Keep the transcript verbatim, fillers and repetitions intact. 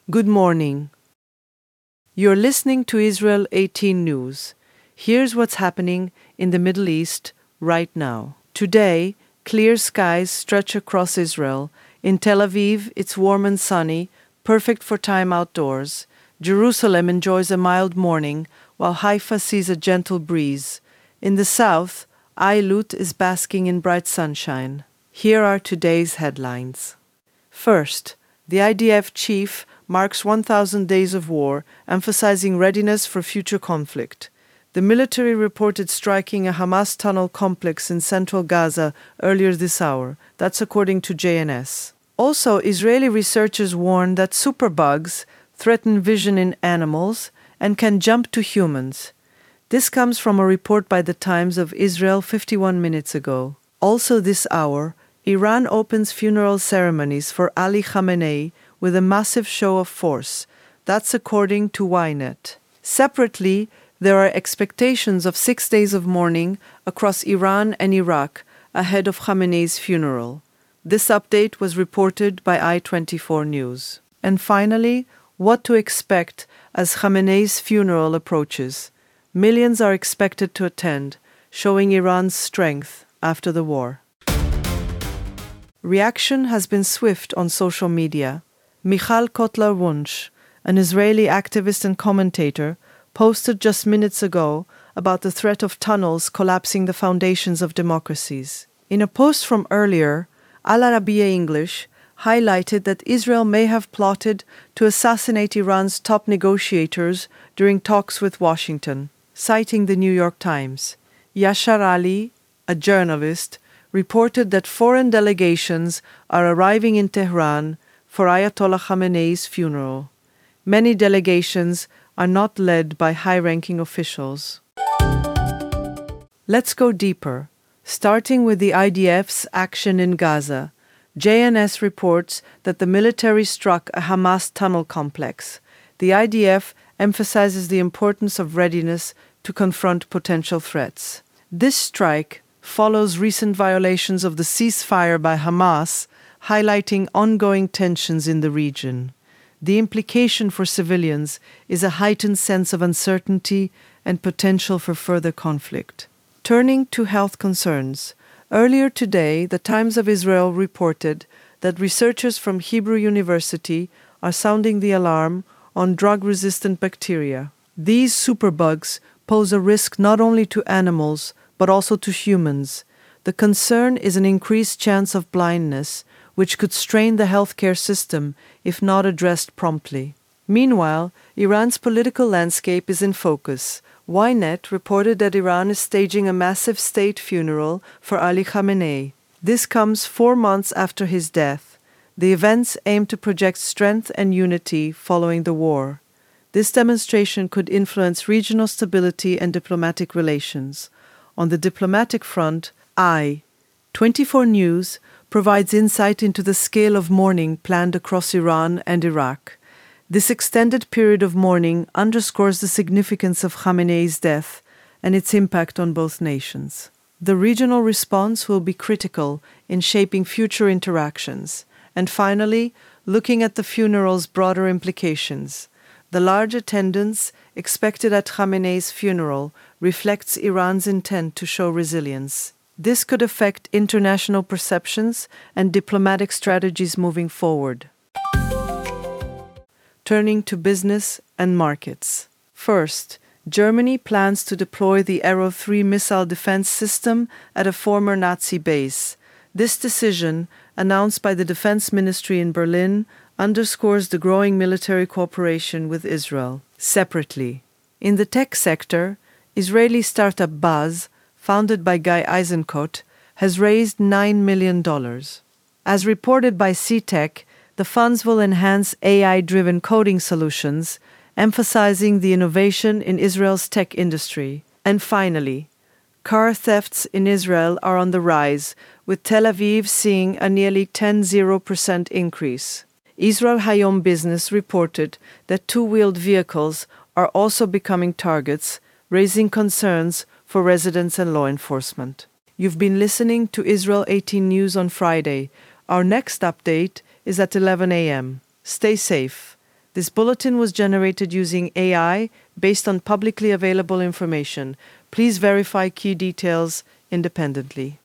Good morning. You're listening to Israel eighteen News. Here's what's happening in the Middle East right now. Today, clear skies stretch across Israel. In Tel Aviv, it's warm and sunny, perfect for time outdoors. Jerusalem enjoys a mild morning, while Haifa sees a gentle breeze. In the south, Eilut is basking in bright sunshine. Here are today's headlines. First, the I D F chief marks one thousand days of war, emphasizing readiness for future conflict. The military reported striking a Hamas tunnel complex in central Gaza earlier this hour. That's according to J N S. Also, Israeli researchers warn that superbugs threaten vision in animals and can jump to humans. This comes from a report by the Times of Israel fifty-one minutes ago. Also this hour, Iran opens funeral ceremonies for Ali Khamenei with a massive show of force. That's according to Ynet. Separately, there are expectations of six days of mourning across Iran and Iraq ahead of Khamenei's funeral. This update was reported by I twenty-four News. And finally, what to expect as Khamenei's funeral approaches. Millions are expected to attend, showing Iran's strength after the war. Reaction has been swift on social media. Michal Kotler-Wunsch, an Israeli activist and commentator, posted just minutes ago about the threat of tunnels collapsing the foundations of democracies. In a post from earlier, Al Arabiya English highlighted that Israel may have plotted to assassinate Iran's top negotiators during talks with Washington, citing the New York Times. Yashar Ali, a journalist, reported that foreign delegations are arriving in Tehran for Ayatollah Khamenei's funeral. Many delegations are not led by high-ranking officials. Let's go deeper, starting with the I D F's action in Gaza. J N S reports that the military struck a Hamas tunnel complex. The I D F emphasizes the importance of readiness to confront potential threats. This strike follows recent violations of the ceasefire by Hamas, highlighting ongoing tensions in the region. The implication for civilians is a heightened sense of uncertainty and potential for further conflict. Turning to health concerns, earlier today, the Times of Israel reported that researchers from Hebrew University are sounding the alarm on drug-resistant bacteria. These superbugs pose a risk not only to animals, but also to humans. The concern is an increased chance of blindness, which could strain the healthcare system if not addressed promptly. Meanwhile, Iran's political landscape is in focus. Ynet reported that Iran is staging a massive state funeral for Ali Khamenei. This comes four months after his death. The events aim to project strength and unity following the war. This demonstration could influence regional stability and diplomatic relations. On the diplomatic front, I twenty-four News provides insight into the scale of mourning planned across Iran and Iraq. This extended period of mourning underscores the significance of Khamenei's death and its impact on both nations. The regional response will be critical in shaping future interactions. And finally, looking at the funeral's broader implications. The large attendance expected at Khamenei's funeral reflects Iran's intent to show resilience. This could affect international perceptions and diplomatic strategies moving forward. Turning to business and markets. First, Germany plans to deploy the Arrow three missile defense system at a former Nazi base. This decision, announced by the Defense Ministry in Berlin, underscores the growing military cooperation with Israel. Separately, in the tech sector, Israeli startup Buzz, founded by Guy Eisenkot, has raised nine million dollars. As reported by C-Tech, the funds will enhance A I-driven coding solutions, emphasizing the innovation in Israel's tech industry. And finally, car thefts in Israel are on the rise, with Tel Aviv seeing a nearly ten percent increase. Israel Hayom Business reported that two-wheeled vehicles are also becoming targets, raising concerns for residents and law enforcement. You've been listening to Israel eighteen News on Friday. Our next update is at eleven a.m. Stay safe. This bulletin was generated using A I based on publicly available information. Please verify key details independently.